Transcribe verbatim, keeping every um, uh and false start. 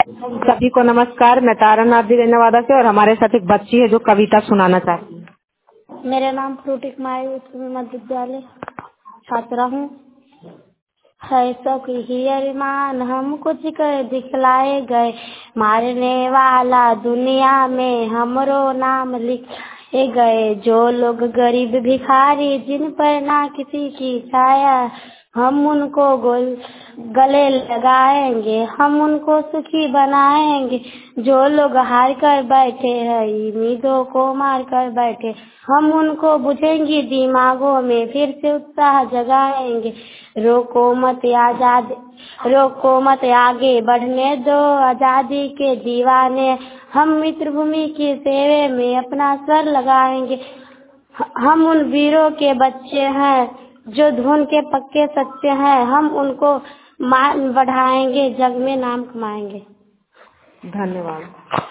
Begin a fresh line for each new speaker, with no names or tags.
सभी को नमस्कार। मैं तारानाथ नवादा से और हमारे साथ एक बच्ची है जो कविता सुनाना चाहती है।
मेरा नाम फ्रूटी कुमारी उत्तरी मध्य विद्यालय छात्रा हूँ। है सखी ही अरमान हम कुछ कर दिखलाए गए, मारने वाला दुनिया में हमरो नाम लिखे गए। जो लोग गरीब भिखारी जिन पर ना किसी की छाया, हम उनको गोल गले लगाएंगे, हम उनको सुखी बनाएंगे। जो लोग हार कर बैठे हैं उम्मीदों को मार कर बैठे, हम उनको बुझेंगे दिमागों में फिर से उत्साह जगाएंगे। रोको मत आजाद रोको मत आगे बढ़ने दो आजादी के दीवाने, हम मित्रभूमि की सेवे में अपना सर लगाएंगे। हम उन वीरों के बच्चे हैं जो धुन के पक्के सच्चे हैं, हम उनको मान बढ़ाएंगे, जग में नाम कमाएंगे।
धन्यवाद।